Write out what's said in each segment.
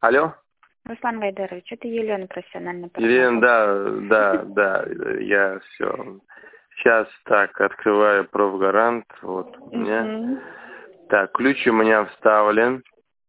Алло? Руслан Гайдарович, это Елена, профессиональный Елена, партнер. да, я все. Сейчас так, открываю профгарант, вот у меня. Так, ключ у меня вставлен.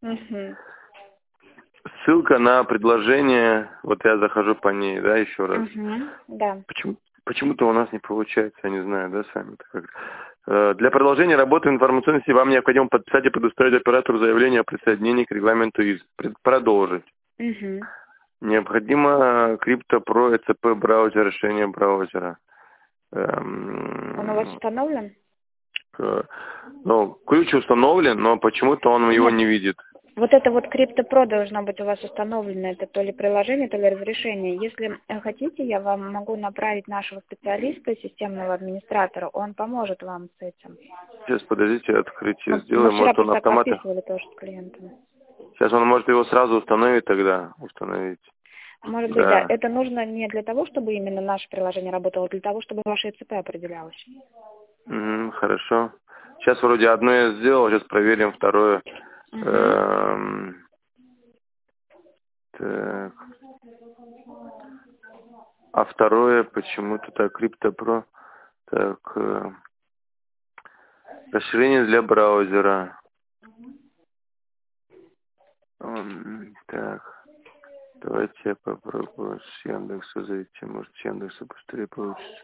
Ссылка на предложение, вот я захожу по ней, да, еще раз. Да. Почему-то у нас не получается, я не знаю, да, сами-то как. Для продолжения работы в информационной сети вам необходимо подписать и предоставить оператору заявление о присоединении к регламенту ИЗ. Продолжить. Необходимо CryptoPro ECP браузер, решение браузера. Он у вас установлен? Ну, ключ установлен, но почему-то он его не видит. Вот это вот CryptoPro должно быть у вас установлено. Это то ли приложение, то ли разрешение. Если хотите, я вам могу направить нашего специалиста, системного администратора. Он поможет вам с этим. Сейчас, подождите, открытие сделаем. Мы вчера Может, он автоматом подписывали тоже с клиентом. Сейчас он может его сразу установить тогда. Может быть, да. Это нужно не для того, чтобы именно наше приложение работало, а для того, чтобы ваше ЭЦП определялось. Хорошо. Сейчас вроде одно я сделал, сейчас проверим второе. Так. А второе почему-то так, CryptoPro. Так. Расширение для браузера. Так. Давайте я попробую с Яндекса зайти. Может, с Яндекса быстрее получится.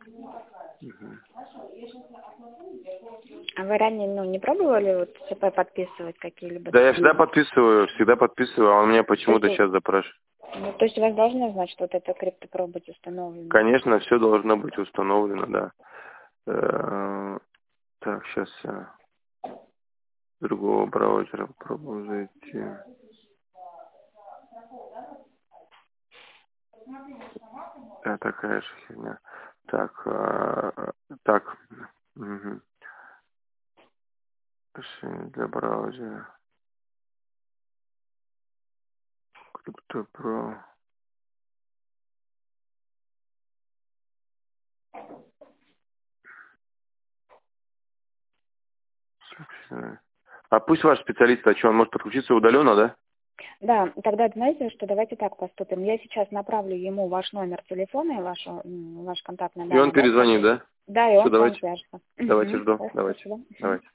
А вы ранее не пробовали вот ЦП подписывать какие-либо? Да, я всегда подписываю, а он меня почему-то сейчас запрашивает. Ну, то есть у вас должно знать, что вот это CryptoPro быть установлено? Конечно, все должно быть установлено, да. Так, сейчас я с другого браузера попробую зайти. Да, такая же херня. Так. Решение для браузера. CryptoPro. А пусть ваш специалист, он может подключиться удаленно, да? Да, тогда знаете, что давайте так поступим. Я сейчас направлю ему ваш номер телефона и ваш контактный номер. И он перезвонит, да? Да, и он давайте. свяжется. Давайте жду. Давайте.